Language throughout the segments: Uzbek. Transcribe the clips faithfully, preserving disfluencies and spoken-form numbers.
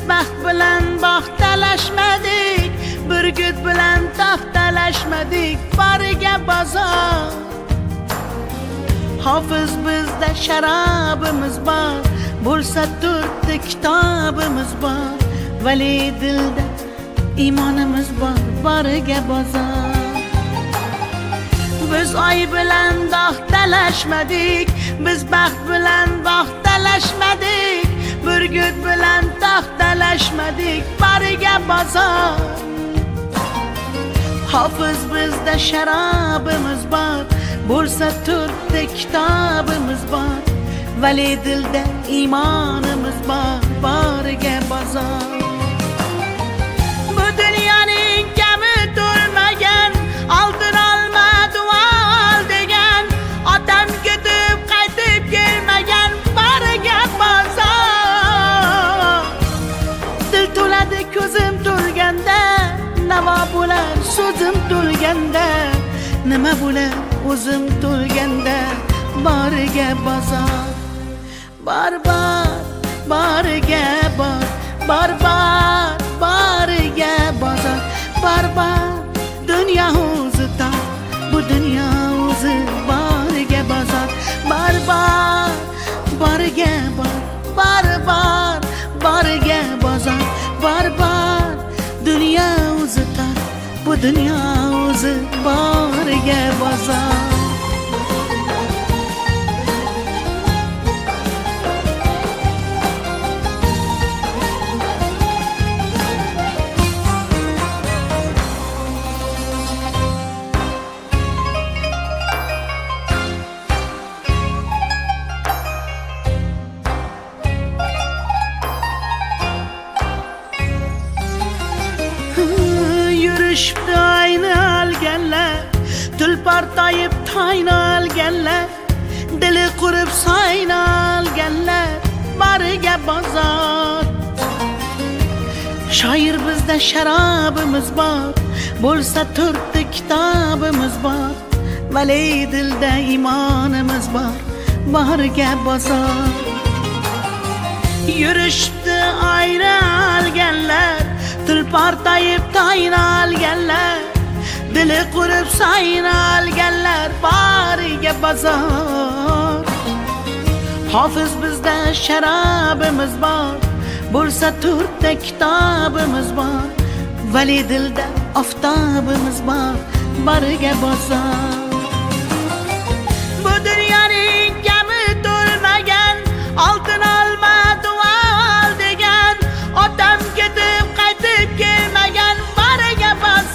baxt bilan baxt talashmadik, burgut bilan taxt talashmadik, bariga bozor. Hofiz bizda sharobimiz bor, bo'lsa to'rtta kitobimiz bor, vali dilda iymonimiz bor, bariga bozor. Biz oy bilan dog' talashmadik, biz baxt bilan baxt talashmadik, burgut bilan taxt talashmadik, bariga bozor. Hofiz bizda sharobimiz bor, bo'lsa to'rtta kitobimiz bor, vali dilda iymonimiz bor, bariga bozor. Bu dunyoning kami to'lmagan, oltin olma duol degan, otam ketib qaytib kelmagan, bariga bozor. Dil to'ladi ko'zim to'lganda, nima bo'lar so'zim to'lganda, nima bo'lar o'zim to'lganda, bariga bozor. Bar bar bariga bor, bar bar bariga bozor. Bar bar dunyo o'zi tor, bu dunyo o'zi bariga bozor. Bar bar bariga bor, bar bar bariga bozor. Bar bar dunyo o'zi tor, bu dunyo o'zi bariga bozor. Yurishibdi ayni olganlar, tulpor toyib toyni olganlar, dili qurib soyni olganlar, bariga bozor. Shoir bizda sharobimiz bor, bo'lsa to'rtta kitobimiz bor, vali dilda iymonimiz bor, bariga bozor. Yurishibdi ayni olganlar, tulpor toyib toyni olganlar, dili qurib soyni olganlar, bariga bozor. Hofiz bizda sharobimiz bor, bo'lsa to'rtta kitobimiz bor, vali dilda oftobimiz bor, bariga bozor. Bu dunyoning kami to'lmagan, oltin olma duol degan, otam ketib qaytib kelmagan, bariga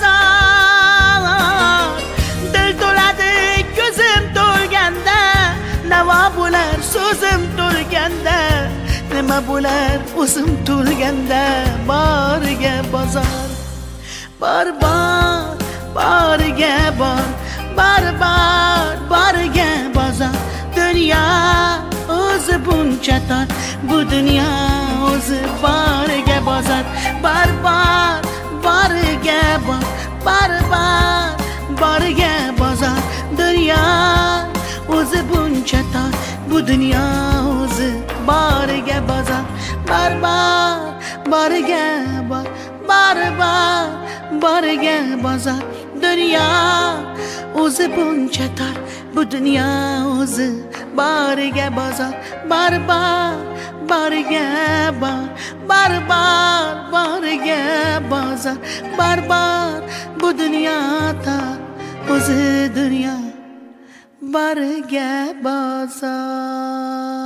bozor. Dil to'ladi ko'zim to'lganda, nima bo'lar so'zim to'lganda, nima bo'lar o'zim to'lganda, bariga bozor. Bar bar bariga bor, bar bar bariga bozor. Dunyo o'zi buncha tor, bu dunyo o'zi bariga bozor. Bar bar bariga bor, bar bar bariga bozor. Dunyo o'zi buncha tor, bu dunyo o'zi bariga bozor. Bar bar bariga bor, bar bar bariga bozor. Dunyo o'zi buncha tor, bu dunyo o'zi bariga bozor. Bar bar bariga bor, bar bar bariga bozor. Bar bar bu dunyo tor, o'zi dunyo bariga bozor.